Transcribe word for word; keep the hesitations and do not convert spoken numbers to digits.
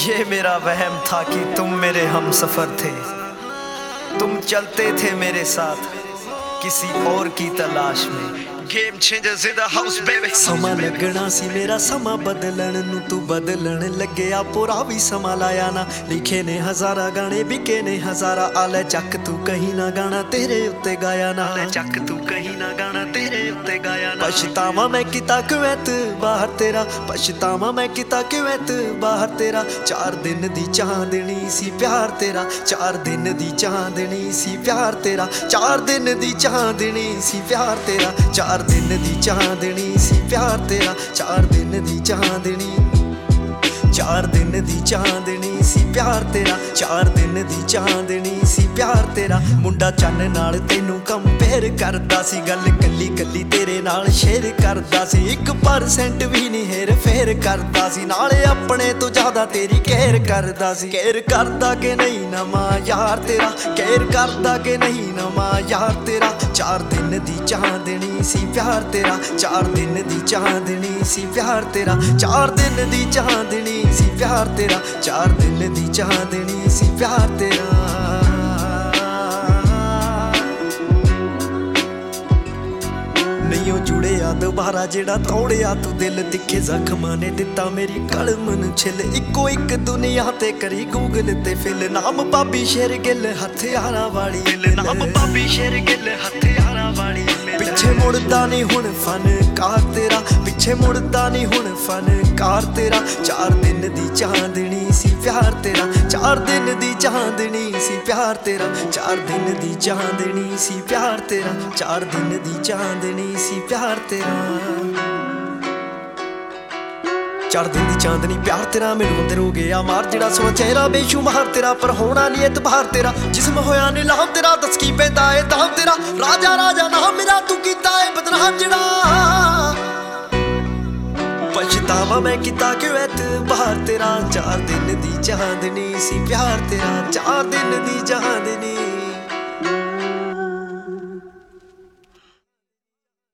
ये मेरा वहम था कि तुम मेरे हम सफर थे, तुम चलते थे मेरे साथ किसी और की तलाश में। Game changers in the house baby। ਸਮਾਂ ਲੱਗਣਾ ਸੀ ਮੇਰਾ ਸਮਾਂ ਬਦਲਣ ਨੂੰ, ਤੂੰ ਬਦਲਣ ਲੱਗਿਆ ਪੂਰਾ ਵੀ ਸਮਾਂ ਲਾਇਆ ਨਾ। ਲਿਖੇ ਨੇ ਹਜ਼ਾਰਾਂ ਗਾਣੇ ਵਿਕੇ ਨੇ ਹਜ਼ਾਰਾਂ, ਆ ਲੈ ਚੱਕ ਤੂੰ ਕਹੀਂ ਨਾ ਗਾਣਾ ਤੇਰੇ ਉੱਤੇ ਗਾਇਆ ਨਾ। ਲੈ ਚੱਕ ਤੂੰ ਕਹੀਂ ਨਾ ਗਾਣਾ ਤੇਰੇ ਉੱਤੇ ਗਾਇਆ ਨਾ। ਪਛਤਾਵਾਂ ਮੈਂ ਕੀਤਾ ਕਿਉਂ ਐਤਬਾਰ ਤੇਰਾ, ਪਛਤਾਵਾਂ ਮੈਂ ਕੀਤਾ ਕਿਉਂ ਐਤਬਾਰ ਤੇਰਾ। ਚਾਰ ਦਿਨ ਦੀ ਚਾਂਦਣੀ ਸੀ ਪਿਆਰ ਤੇਰਾ, ਚਾਰ ਦਿਨ ਦੀ ਚਾਂਦਣੀ ਸੀ ਪਿਆਰ ਤੇਰਾ, ਚਾਰ ਦਿਨ ਦੀ ਚਾਂਦਣੀ ਸੀ ਪਿਆਰ ਤੇਰਾ, ਚਾਰ ਦਿਨ ਦੀ ਚਾਂਦਣੀ ਸੀ ਪਿਆਰ ਤੇਰਾ, ਚਾਰ ਦਿਨ ਦੀ ਚਾਂਦਣੀ, ਚਾਰ ਦਿਨ ਦੀ ਚਾਂਦਣੀ ਸੀ ਪਿਆਰ ਤੇਰਾ, ਚਾਰ ਦਿਨ ਦੀ ਚਾਂਦਣੀ ਸੀ ਪਿਆਰ ਤੇਰਾ। ਮੁੰਡਾ ਚੰਨ ਨਾਲ ਤੈਨੂੰ ਕੰਪੇਅਰ ਕਰਦਾ ਸੀ, ਗੱਲ ਕੱਲੀ ਕੱਲੀ ਤੇਰੇ ਨਾਲ ਸ਼ੇਅਰ ਕਰਦਾ ਸੀ। ਇੱਕ ਪਰਸੈਂਟ ਵੀ ਨਹੀਂ ਹੇਰ ਫੇਰ ਕਰਦਾ ਸੀ, ਨਾਲੇ ਆਪਣੇ ਤੋਂ ਜ਼ਿਆਦਾ ਤੇਰੀ ਕੇਅਰ ਕਰਦਾ ਸੀ। ਕੇਅਰ ਕਰਦਾ ਕਿ ਨਹੀਂ ਨਵਾਂ ਯਾਰ ਤੇਰਾ, ਕੇਅਰ ਕਰਦਾ ਕਿ ਨਹੀਂ ਨਵਾਂ ਯਾਰ ਤੇਰਾ। ਚਾਰ ਦਿਨ ਦੀ ਚਾਂਦਣੀ ਸੀ ਪਿਆਰ ਤੇਰਾ, ਚਾਰ ਦਿਨ ਦੀ ਚਾਂਦਣੀ ਸੀ ਪਿਆਰ ਤੇਰਾ, ਚਾਰ ਦਿਨ ਦੀ ਚਾਂਦਣੀ ਸੀ ਪਿਆਰ ਤੇਰਾ, ਚਾਰ ਦਿਨ ਦੀ ਚਾਂਦਣੀ ਸੀ ਪਿਆਰ ਤੇਰਾ। ਨਹੀਂ ਉਹ ਜੁੜਿਆ ਦੁਬਾਰਾ ਜਿਹੜਾ ਤੋੜਿਆ ਤੂੰ ਦਿਲ, ਤਿੱਖੇ ਜ਼ਖਮਾਂ ਨੇ ਦਿੱਤਾ ਮੇਰੀ ਕਲਮ ਨੂੰ ਛਿੱਲ। ਇੱਕੋ ਇੱਕ ਦੁਨੀਆ ਤੇ ਕਰੀ ਗੂਗਲ ਤੇ ਫਿਲ, ਨਾਮ ਬਾਬੀ ਸ਼ੇਰ ਗਿੱਲ ਹਥਿਆਰਾਂ ਵਾਲੀ, ਨਾਮ ਬਾਬੀ ਸ਼ੇਰ ਗਿੱਲ ਹਥਿਆਰਾਂ ਵਾਲੀ। ਪਿੱਛੇ ਮੁੜਦਾ ਨਹੀਂ ਹੁਣ ਫਨਕਾਰ ਤੇਰਾ, ਪਿੱਛੇ ਮੁੜਦਾ ਨਹੀਂ ਹੁਣ ਫਨਕਾਰ ਤੇਰਾ। ਚਾਰ ਦਿਨ ਦੀ ਚਾਂਦਣੀ ਸੀ ਪਿਆਰ ਤੇਰਾ, ਚਾਰ ਦਿਨ ਦੀ ਚਾਂਦਣੀ ਸੀ ਪਿਆਰ ਤੇਰਾ, ਚਾਰ ਦਿਨ ਦੀ ਚਾਂਦਣੀ ਸੀ ਪਿਆਰ ਤੇਰਾ, ਚਾਰ ਦਿਨ ਦੀ ਚਾਂਦਣੀ ਸੀ ਪਿਆਰ ਤੇਰਾ। ਚਾਰ ਦਿਨ ਦੀ ਚਾਂਦਨੀ ਪਿਆਰ ਤੇਰਾ, ਮੈਨੂੰ ਅੰਦਰ ਹੋ ਗਿਆ ਮਾਰ ਜਿਹੜਾ ਸੋਹਣਾ ਚਿਹਰਾ ਬੇਸ਼ੁਮਾਰ ਤੇਰਾ, ਪਰ ਹੋਣਾ ਨਹੀਂ ਇਤਬਾਰ ਤੇਰਾ। ਜਿਸਮ ਹੋਇਆ ਨਿਲਾਮ ਤੇਰਾ, ਦੱਸ ਕੀ ਪੈਂਦਾ ਏ ਦਾਮ ਤੇਰਾ। ਰਾਜਾ ਰਾਜਾ ਨਾਮ ਮੇਰਾ ਤੂੰ ਕੀਤਾ ਏ ਬਦਨਾਮ ਜਿਹੜਾ। ਪਛਤਾਵਾ ਮੈਂ ਕੀਤਾ ਕਿਉਂ ਐਤਬਾਰ ਤੇਰਾ, ਚਾਰ ਦਿਨ ਦੀ ਚਾਂਦਨੀ ਸੀ ਪਿਆਰ ਤੇਰਾ, ਚਾਰ ਦਿਨ ਦੀ ਚਾਂਦਨੀ